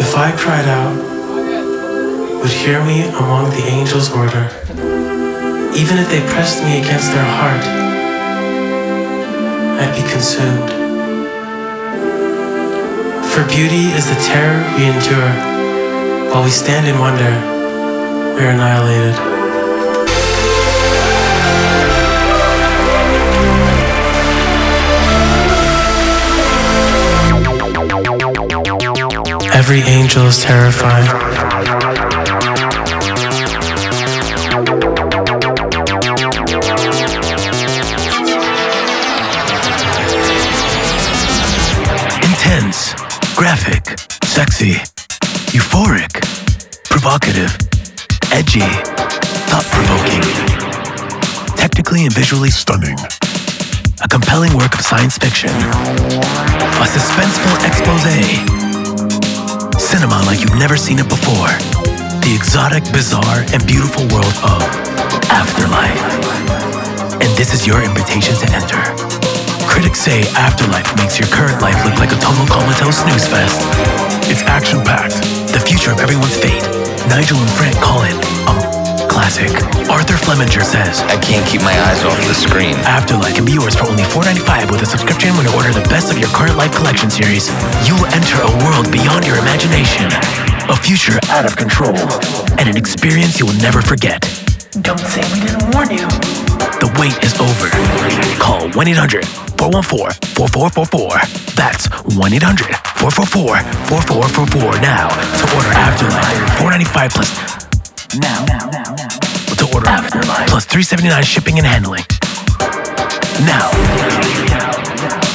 if I cried out, would hear me among the angels' order. Even if they pressed me against their heart, I'd be consumed. For beauty is the terror we endure. While we stand in wonder, we are annihilated. Every angel is terrified. Intense, graphic, sexy, euphoric, provocative, edgy, thought-provoking, technically and visually stunning. A compelling work of science fiction. A suspenseful exposé. Cinema like you've never seen it before. The exotic, bizarre, and beautiful world of Afterlife. And this is your invitation to enter. Critics say Afterlife makes your current life look like a total comatose snooze fest. It's action-packed, the future of everyone's fate. Nigel and Frank call it classic. Arthur Flemminger says, I can't keep my eyes off the screen. Afterlife can be yours for only $4.95 with a subscription when you order the best of your current life collection series. You will enter a world beyond your imagination, a future out of control, and an experience you will never forget. Don't say we didn't warn you. The wait is over. Call 1-800-414-4444. That's 1-800-444-4444 now to order Afterlife. $4.95 plus. Now. To order Afterlife plus $3.79 shipping and handling. Now.